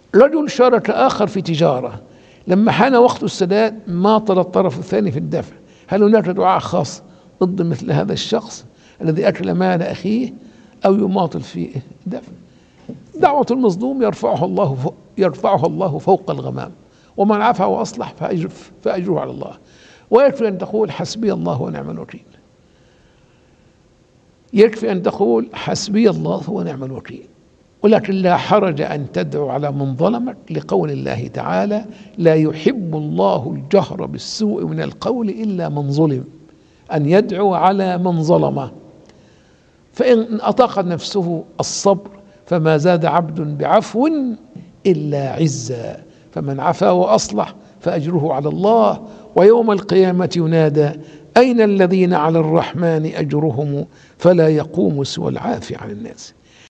رجل شارك آخر في تجارة، لما حان وقت السداد ماطل الطرف الثاني في الدفع، هل هناك دعاء خاص ضد مثل هذا الشخص الذي أكل مال أخيه أو يماطل في الدفع؟ دعوة المظلوم يرفعها الله فوق الغمام، ومن عفا وأصلح فأجره على الله. ويكفي أن تقول حسبي الله ونعم الوكيل، يكفي أن تقول حسبي الله ونعم الوكيل. ولكن لا حرج أن تدعو على من ظلمك، لقول الله تعالى: لا يحب الله الجهر بالسوء من القول إلا من ظلم، أن يدعو على من ظلمه. فإن أطاقت نفسه الصبر فما زاد عبد بعفو إلا عزا، فمن عفا وأصلح فأجره على الله. ويوم القيامة ينادى: أين الذين على الرحمن أجرهم فلا يقوم سوى العافي عن الناس.